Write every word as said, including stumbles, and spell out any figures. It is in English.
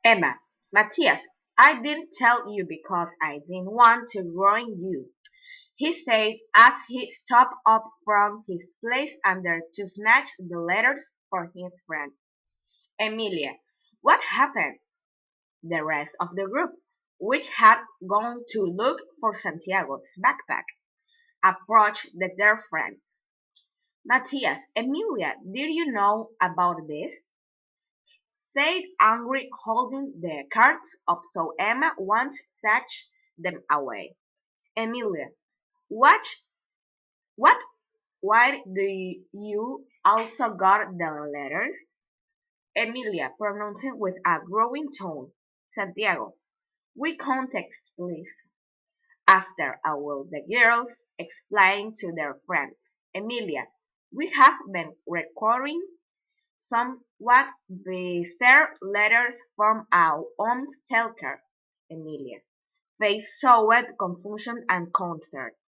Emma, Matthias, I didn't tell you because I didn't want to ruin you, he said as he stopped up from his place under to snatch the letters for his friend. Emilia, what happened? The rest of the group, which had gone to look for Santiago's backpack, approached the- their friends. Matthias, Emilia, did you know about this? Said angry, holding the cards up so Emma won't snatch them away. Emilia, what? What? Why do you also got the letters? Emilia pronounced with a growing tone. Santiago, we context, please. After a while, the girls explained to their friends. Emilia, we have been recording somewhat bizarre letters from our own stalker. Emilia face showed confusion and concern.